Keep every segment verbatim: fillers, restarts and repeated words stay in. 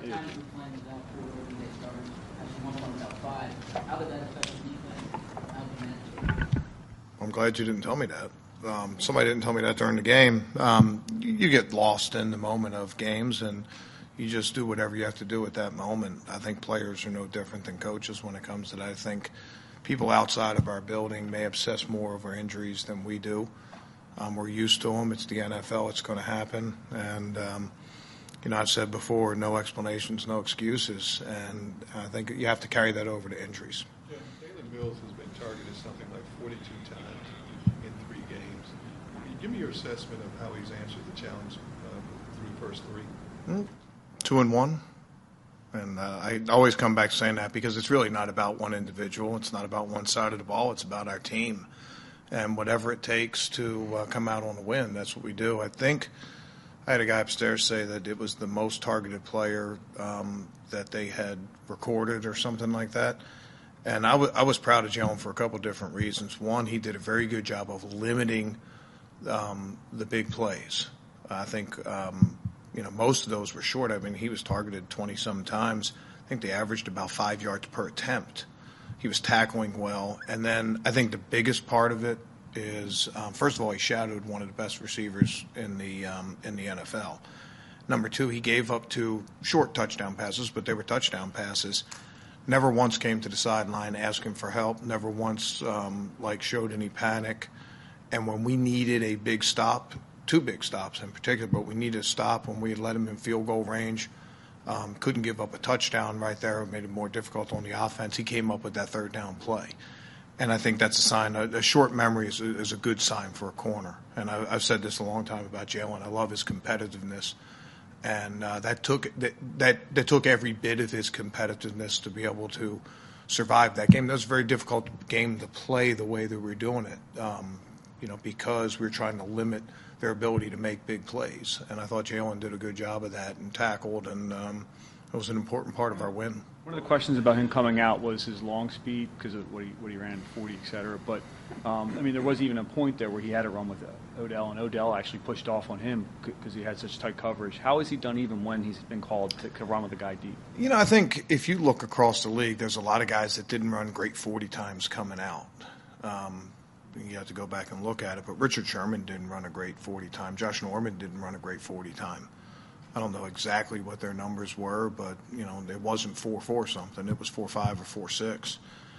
Yeah. Time you were playing without four everyday starters, actually one point without five. How did that affect the defense? How did you manage it? I'm glad you didn't tell me that. Um, somebody didn't tell me that during the game. Um, you, you get lost in the moment of games, and you just do whatever you have to do at that moment. I think players are no different than coaches when it comes to that. I think people outside of our building may obsess more over injuries than we do. Um, we're used to them. It's the N F L. It's going to happen. And, um, you know, I've said before, no explanations, no excuses. And I think you have to carry that over to injuries. Yeah, Jalen Mills has been targeted something like forty-two times in three games. Give me your assessment of how he's answered the challenge uh, through the first three. Mm-hmm. Two and one. And uh, I always come back saying that because it's really not about one individual. It's not about one side of the ball. It's about our team. And whatever it takes to uh, come out on a win, that's what we do. I think I had a guy upstairs say that it was the most targeted player um, that they had recorded or something like that. And I, w- I was proud of Jalen for a couple different reasons. One, he did a very good job of limiting um, the big plays. I think um, – You know, most of those were short. I mean, he was targeted twenty-some times. I think they averaged about five yards per attempt. He was tackling well. And then I think the biggest part of it is, um, first of all, he shadowed one of the best receivers in the um, in the N F L. Number two, he gave up two short touchdown passes, but they were touchdown passes. Never once came to the sideline asking for help. Never once, um, like, showed any panic. And when we needed a big stop, two big stops in particular, but we needed a stop when we had let him in field goal range. Um, couldn't give up a touchdown right there. It made it more difficult on the offense. He came up with that third down play. And I think that's a sign. A, a short memory is a, is a good sign for a corner. And I, I've said this a long time about Jalen. I love his competitiveness. And uh, that took that, that that took every bit of his competitiveness to be able to survive that game. That was a very difficult game to play the way that we were doing it, um, you know, because we were trying to limit their ability to make big plays. And I thought Jalen did a good job of that and tackled, and um, it was an important part of our win. One of the questions about him coming out was his long speed because of what he, what he ran, forty, et cetera. But, um, I mean, there was even a point there where he had to run with Odell, and Odell actually pushed off on him because he had such tight coverage. How has he done even when he's been called to, to run with a guy deep? You know, I think if you look across the league, there's a lot of guys that didn't run great forty times coming out. Um, You have to go back and look at it. But Richard Sherman didn't run a great forty time. Josh Norman didn't run a great forty time. I don't know exactly what their numbers were, but, you know, it wasn't four four something. It was four five or four six.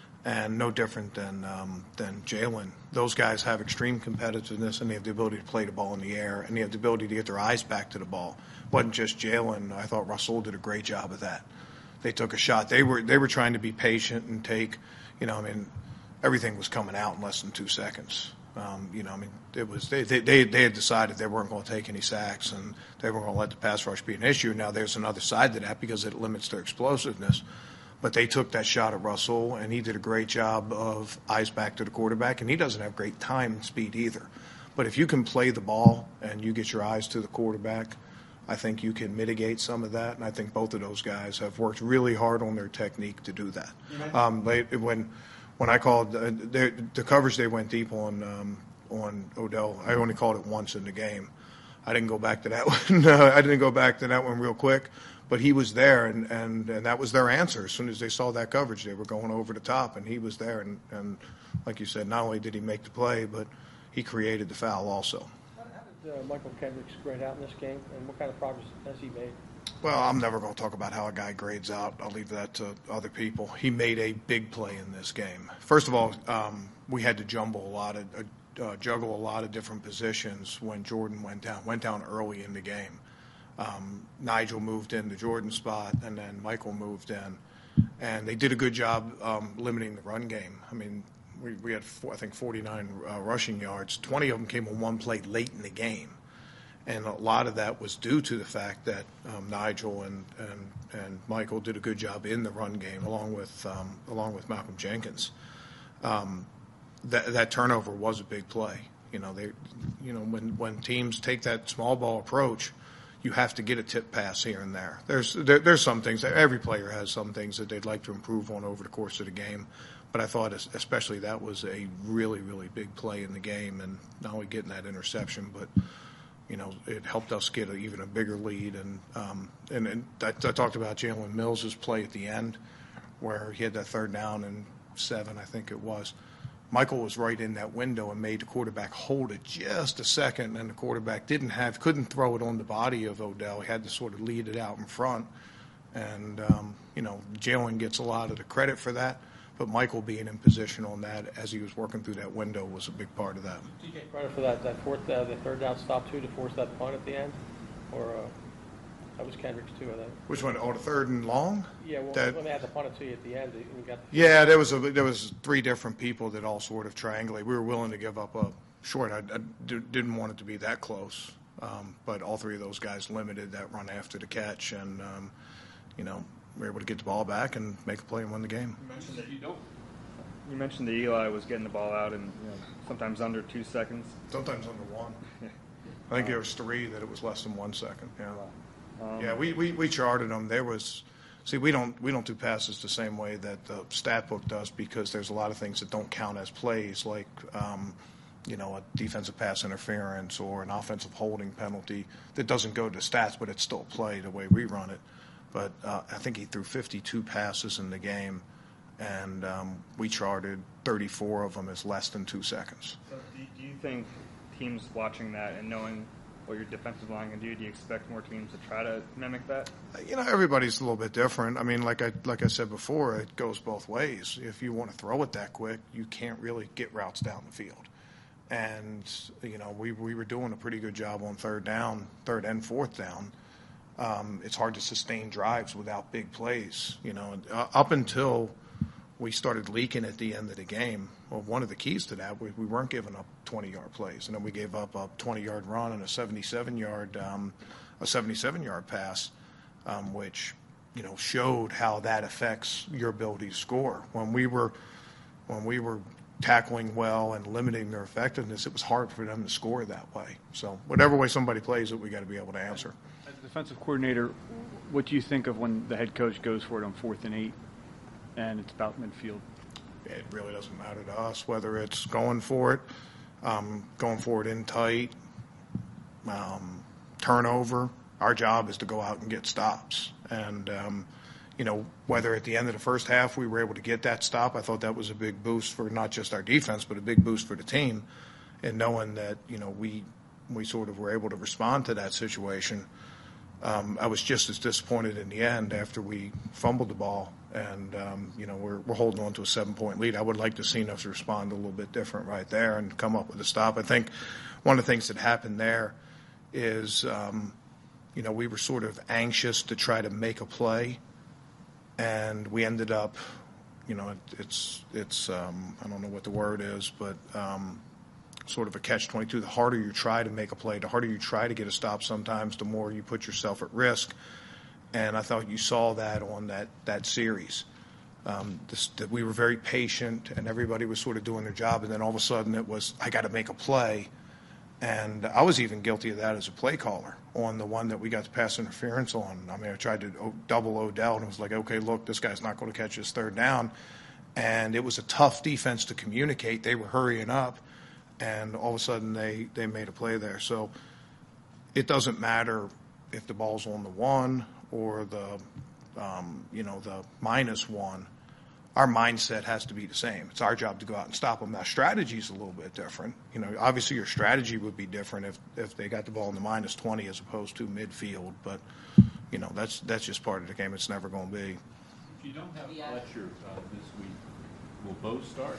And no different than um, than Jalen. Those guys have extreme competitiveness, and they have the ability to play the ball in the air, and they have the ability to get their eyes back to the ball. It wasn't just Jalen. I thought Russell did a great job of that. They took a shot. They were they were trying to be patient and take, you know, I mean, everything was coming out in less than two seconds. Um, you know, I mean, it was they, they they had decided they weren't going to take any sacks and they weren't going to let the pass rush be an issue. Now there's another side to that because it limits their explosiveness. But they took that shot at Russell, and he did a great job of eyes back to the quarterback, and he doesn't have great time and speed either. But if you can play the ball and you get your eyes to the quarterback, I think you can mitigate some of that, and I think both of those guys have worked really hard on their technique to do that. Um, they, when when I called uh, the coverage, they went deep on um, on Odell. I only called it once in the game. I didn't go back to that one. I didn't go back to that one real quick, but he was there, and, and, and that was their answer. As soon as they saw that coverage, they were going over the top, and he was there. And, and like you said, not only did he make the play, but he created the foul also. How did uh, Michael Kendricks grade out in this game, and what kind of progress has he made? Well, I'm never going to talk about how a guy grades out. I'll leave that to other people. He made a big play in this game. First of all, um, we had to jumble a lot of uh, uh, juggle a lot of different positions when Jordan went down. Went down early in the game. Um, Nigel moved in the Jordan spot, and then Michael moved in, and they did a good job um, limiting the run game. I mean, we, we had four, I think forty-nine uh, rushing yards. twenty of them came on one play late in the game. And a lot of that was due to the fact that um, Nigel and, and and Michael did a good job in the run game, along with um, along with Malcolm Jenkins. Um, that that turnover was a big play. You know, they, you know, when when teams take that small ball approach, you have to get a tip pass here and there. There's there, there's some things that every player has some things that they'd like to improve on over the course of the game. But I thought especially that was a really really big play in the game, and not only getting that interception, but you know, it helped us get a, even a bigger lead. And um, and, and I, I talked about Jalen Mills' play at the end, where he had that third down and seven, I think it was. Michael was right in that window and made the quarterback hold it just a second, and the quarterback didn't have, couldn't throw it on the body of Odell. He had to sort of lead it out in front. And, um, you know, Jalen gets a lot of the credit for that, but Michael being in position on that as he was working through that window was a big part of that. Do you get credit for that, that fourth, uh, the third down stop too, to force that punt at the end? Or, uh, that was Kendricks too, I think. Which one? Oh, the third and long? Yeah, well, That- when they had to punt it to you at the end, you got. Yeah, there was a, there was three different people that all sort of triangulate. We were willing to give up a short. I, I d- didn't want it to be that close, um, but all three of those guys limited that run after the catch, and um, you know, we were able to get the ball back and make a play and win the game. You mentioned that you don't. You mentioned that Eli was getting the ball out in, you know, sometimes under two seconds. Sometimes under one. I think there was three that it was less than one second. Yeah. Um, Yeah, we, we, we charted them. There was, see, we don't we don't do passes the same way that the stat book does, because there's a lot of things that don't count as plays, like um, you know, a defensive pass interference or an offensive holding penalty that doesn't go to stats, but it's still a play the way we run it. But uh, I think he threw fifty-two passes in the game, and um, we charted thirty-four of them as less than two seconds. So do, do you think teams watching that and knowing what your defensive line can do, do you expect more teams to try to mimic that? You know, everybody's a little bit different. I mean, like I like I said before, it goes both ways. If you want to throw it that quick, you can't really get routes down the field. And, you know, we we were doing a pretty good job on third down, third and fourth down. Um, it's hard to sustain drives without big plays. You know, uh, up until we started leaking at the end of the game, well, one of the keys to that, we, we weren't giving up twenty-yard plays, and then we gave up a twenty-yard run and a seventy-seven-yard um, a seventy-seven-yard pass, um, which, you know, showed how that affects your ability to score. When we were when we were tackling well and limiting their effectiveness, it was hard for them to score that way. So whatever way somebody plays it, we got to be able to answer. As a defensive coordinator, what do you think of when the head coach goes for it on fourth and eight and it's about midfield? It really doesn't matter to us whether it's going for it, um, going for it in tight, um, turnover. Our job is to go out and get stops. And, um, you know, whether at the end of the first half we were able to get that stop, I thought that was a big boost for not just our defense, but a big boost for the team. And knowing that, you know, we we sort of were able to respond to that situation. Um, I was just as disappointed in the end after we fumbled the ball, and um, you know, we're we're holding on to a seven-point lead. I would like to have seen us respond a little bit different right there and come up with a stop. I think one of the things that happened there is, um, you know, we were sort of anxious to try to make a play, and we ended up, you know, it, it's it's um, I don't know what the word is, but um, sort of a catch twenty-two. The harder you try to make a play, the harder you try to get a stop sometimes, the more you put yourself at risk. And I thought you saw that on that, that series. Um, this, that we were very patient and everybody was sort of doing their job, and then all of a sudden it was, I got to make a play. And I was even guilty of that as a play caller on the one that we got the pass interference on. I mean, I tried to o- double Odell, and it was like, okay, look, this guy's not going to catch his third down. And it was a tough defense to communicate. They were hurrying up. And all of a sudden they, they made a play there. So it doesn't matter if the ball's on the one or the, um, you know, the minus one. Our mindset has to be the same. It's our job to go out and stop them. Now, strategy's a little bit different. You know, obviously your strategy would be different if, if they got the ball in the minus twenty as opposed to midfield. But, you know, that's that's just part of the game. It's never going to be. If you don't have Fletcher uh, this week, will Bo start?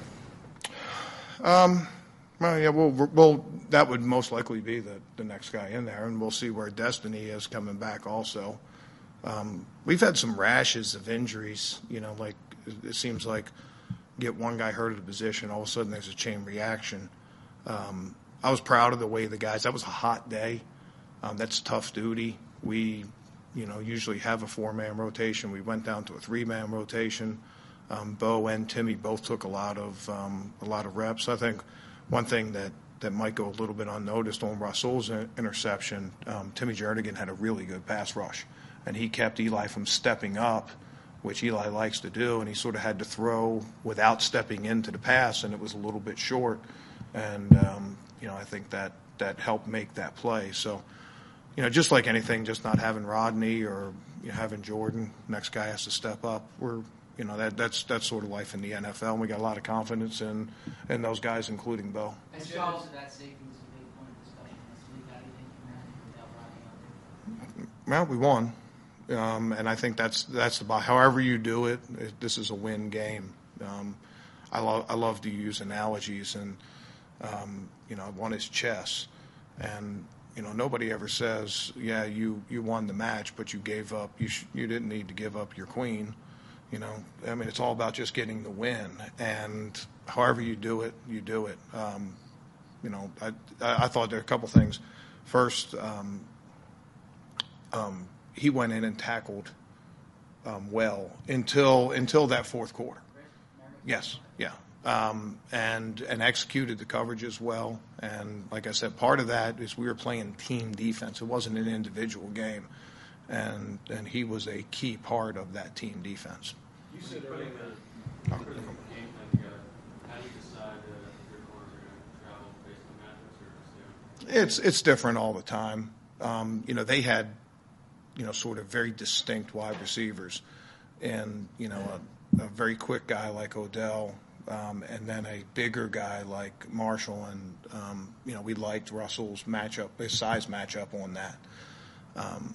Um. Well, yeah, we'll, we'll, that would most likely be the, the next guy in there, and we'll see where Destiny is coming back also. Um, we've had some rashes of injuries, you know, like it, it seems like get one guy hurt at a position, all of a sudden there's a chain reaction. Um, I was proud of the way the guys, that was a hot day. Um, that's tough duty. We, you know, usually have a four-man rotation. We went down to a three-man rotation. Um, Bo and Timmy both took a lot of um, a lot of reps. I think one thing that, that might go a little bit unnoticed on Russell's interception, um, Timmy Jernigan had a really good pass rush, and he kept Eli from stepping up, which Eli likes to do, and he sort of had to throw without stepping into the pass, and it was a little bit short. And, um, you know, I think that that help make that play. So, you know, just like anything, just not having Rodney or you know, having Jordan, next guy has to step up. We're, you know, that that's that's sort of life in the N F L, and we got a lot of confidence in in those guys, including Bo. As far as that safety was a big point of discussion this week. How do you think you managed without Rodney out there? Well, we won, um, and I think that's that's the however you do it. it this is a win game. Um, I love I love to use analogies, and um, you know, one is chess, and you know nobody ever says, yeah, you, you won the match, but you gave up. You sh- you didn't need to give up your queen. You know, I mean, it's all about just getting the win, and however you do it, you do it. Um, you know, I I thought there were a couple things. First, um, um, he went in and tackled um, well until until that fourth quarter. Yes, yeah, um, and and executed the coverage as well. And like I said, part of that is we were playing team defense. It wasn't an individual game, and and he was a key part of that team defense. You said earlier that the game plan together. How do you decide uh, if your corners are going to travel based on matchups or just, you know? It's it's different all the time. Um, you know, they had, you know, sort of very distinct wide receivers, and you know, a, a very quick guy like Odell, um, and then a bigger guy like Marshall, and um, you know, we liked Russell's matchup, his size matchup on that. Um,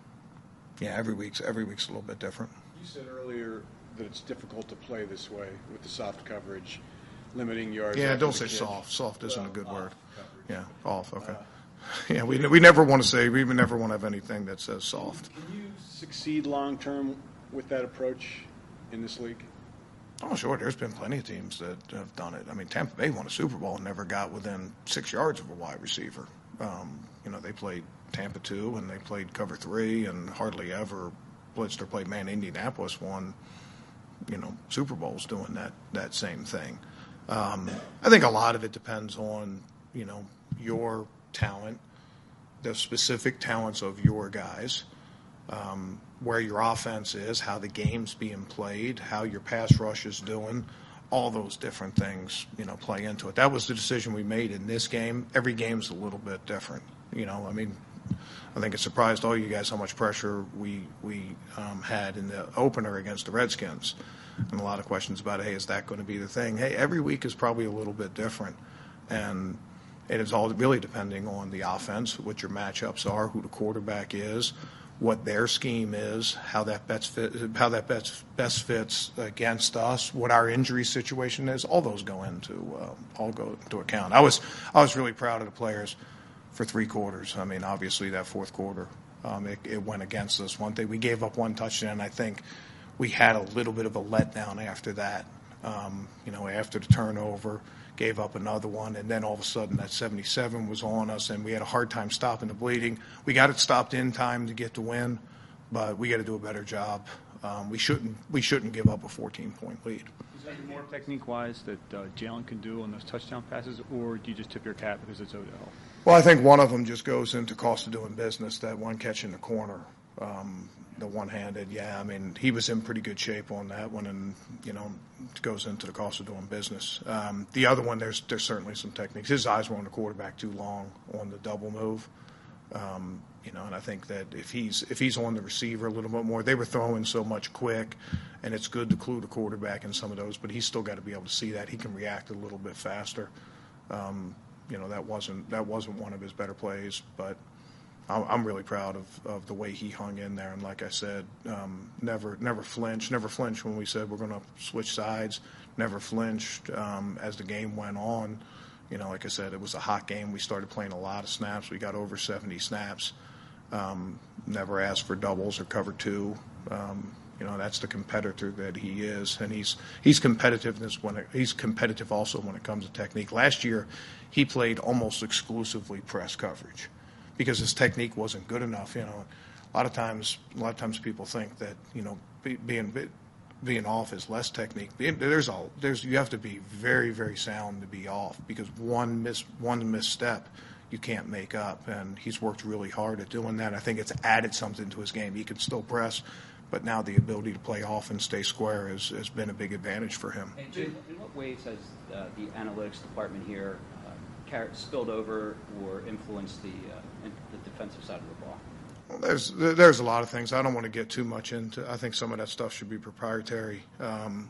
yeah, every week's every week's a little bit different. You said earlier that it's difficult to play this way with the soft coverage, limiting yards. Yeah, after don't the say catch. soft. Soft isn't Well, a good off word. coverage. Yeah, off. Okay. Uh, yeah, we we never want to say we never want to have anything that says soft. Can you succeed long term with that approach in this league? Oh, sure. There's been plenty of teams that have done it. I mean, Tampa Bay won a Super Bowl and never got within six yards of a wide receiver. Um, you know, they played Tampa two and they played cover three and hardly ever blitzed or played man. Indianapolis won, you know, Super Bowls doing that that same thing. Um, I think a lot of it depends on, you know, your talent, the specific talents of your guys, um, where your offense is, how the game's being played, how your pass rush is doing. All those different things, you know, play into it. That was the decision we made in this game. Every game's a little bit different. You know, I mean, I think it surprised all you guys how much pressure we we um, had in the opener against the Redskins, and a lot of questions about, hey, is that going to be the thing? Hey, every week is probably a little bit different, and it is all really depending on the offense, what your matchups are, who the quarterback is, what their scheme is, how that best fit, how that best best fits against us, what our injury situation is. All those go into uh, all go into account. I was I was really proud of the players for three quarters. I mean, obviously that fourth quarter, um, it, it went against us. One thing, we gave up one touchdown. I think we had a little bit of a letdown after that. Um, you know, after the turnover, gave up another one, and then all of a sudden that seventy-seven was on us, and we had a hard time stopping the bleeding. We got it stopped in time to get the win, but we got to do a better job. Um, we shouldn't we shouldn't give up a fourteen-point lead. Is there more technique-wise that uh, Jalen can do on those touchdown passes, or do you just tip your cap because it's Odell? Well, I think one of them just goes into cost of doing business, that one catch in the corner, um, the one-handed. Yeah, I mean, he was in pretty good shape on that one, and, you know, it goes into the cost of doing business. Um, the other one, there's there's certainly some techniques. His eyes were on the quarterback too long on the double move. Um, you know, and I think that if he's if he's on the receiver a little bit more, they were throwing so much quick, and it's good to clue the quarterback in some of those, but he's still got to be able to see that. He can react a little bit faster. Um, you know, that wasn't that wasn't one of his better plays, but I'm really proud of, of the way he hung in there. And like I said, um, never never flinched, never flinched when we said we're going to switch sides, never flinched um, as the game went on. You know, like I said, it was a hot game. We started playing a lot of snaps. We got over seventy snaps. Um, never asked for doubles or cover two. Um, you know, that's the competitor that he is, and he's he's competitiveness when it, he's competitive also when it comes to technique. Last year, he played almost exclusively press coverage because his technique wasn't good enough. You know, a lot of times, a lot of times people think that, you know, be, being being off is less technique. There's all there's you have to be very very sound to be off, because one miss one misstep you can't make up, and he's worked really hard at doing that. I think it's added something to his game. He can still press, but now the ability to play off and stay square has, has been a big advantage for him. In, in what ways has uh, the analytics department here uh, car- spilled over or influenced the uh, in the defensive side of the ball? Well, there's there's a lot of things. I don't want to get too much into. I think some of that stuff should be proprietary. Um,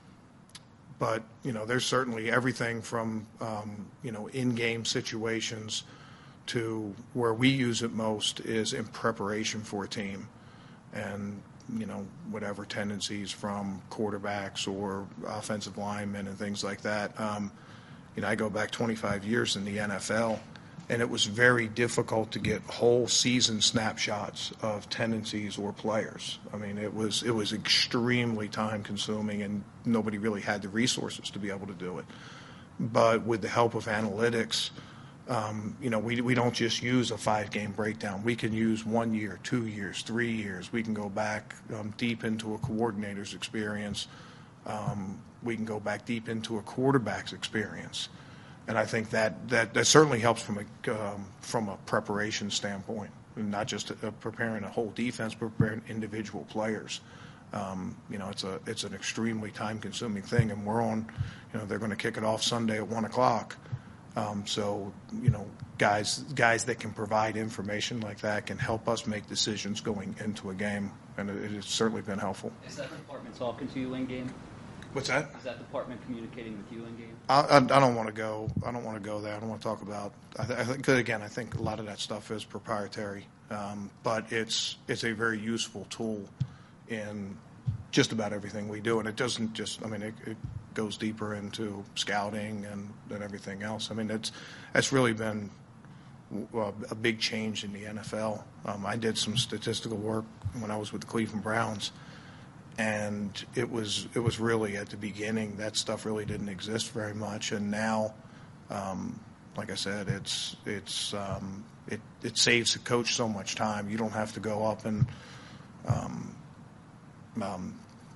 but you know, there's certainly everything from um, you know in-game situations to where we use it most is in preparation for a team, and you know whatever tendencies from quarterbacks or offensive linemen and things like that. Um, you know, I go back twenty-five years in the N F L. And it was very difficult to get whole season snapshots of tendencies or players. I mean, it was it was extremely time consuming, and nobody really had the resources to be able to do it. But with the help of analytics, um, you know, we we don't just use a five game breakdown. We can use one year, two years, three years. We can go back um, deep into a coordinator's experience. Um, we can go back deep into a quarterback's experience. And I think that, that, that certainly helps from a um, from a preparation standpoint, and not just uh, preparing a whole defense, but preparing individual players. Um, you know, it's a it's an extremely time-consuming thing, and we're on. You know, they're going to kick it off Sunday at one o'clock. Um, so you know, guys guys that can provide information like that can help us make decisions going into a game, and it, it has certainly been helpful. Is that department talking to you in game? What's that? Is that department communicating with you in game? I, I, I don't want to go. I don't want to go there. I don't want to talk about. I, th- I think again, I think a lot of that stuff is proprietary, um, but it's it's a very useful tool in just about everything we do, and it doesn't just. I mean, it, it goes deeper into scouting and, and everything else. I mean, it's it's really been uh, a big change in the N F L. Um, I did some statistical work when I was with the Cleveland Browns. And it was it was really at the beginning that stuff really didn't exist very much, and now, um, like I said, it's it's um, it it saves the coach so much time. You don't have to go up and um, um,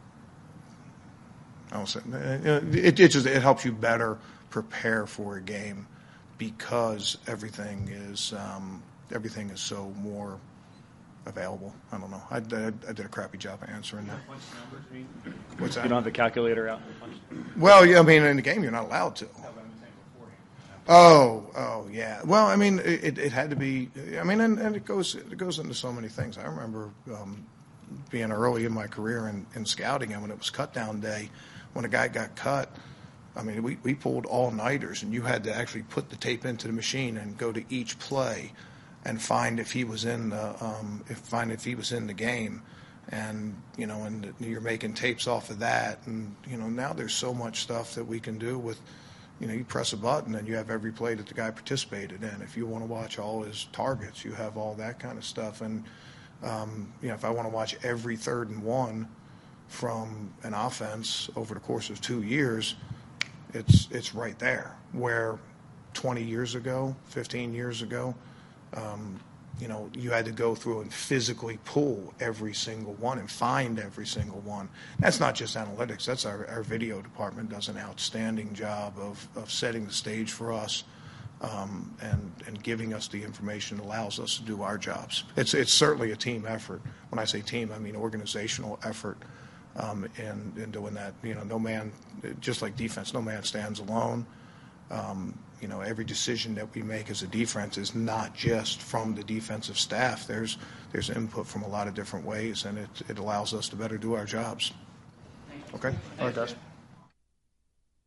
I don't say it. It just it helps you better prepare for a game because everything is um, everything is so more available. I don't know. I, I, I did a crappy job of answering that. What's that? You don't have the calculator out and punch? Well, yeah, I mean, in the game, you're not allowed to. Oh, oh, yeah. Well, I mean, it, it had to be. I mean, and, and it goes it goes into so many things. I remember um, being early in my career in, in scouting, and when it was cut down day, when a guy got cut, I mean, we, we pulled all-nighters, and you had to actually put the tape into the machine and go to each play and find if he was in the um, if find if he was in the game, and you know, and you're making tapes off of that, and you know, now there's so much stuff that we can do with, you know, you press a button and you have every play that the guy participated in. If you want to watch all his targets, you have all that kind of stuff, and um, you know, if I want to watch every third and one from an offense over the course of two years, it's it's right there. Where twenty years ago, fifteen years ago. Um, you know, you had to go through and physically pull every single one and find every single one. That's not just analytics. That's our, our video department does an outstanding job of, of setting the stage for us um, and, and giving us the information that allows us to do our jobs. It's, it's certainly a team effort. When I say team, I mean organizational effort um, in, in doing that. You know, no man, just like defense, no man stands alone. Um, you know, every decision that we make as a defense is not just from the defensive staff. There's there's input from a lot of different ways, and it it allows us to better do our jobs. Okay? All right, guys.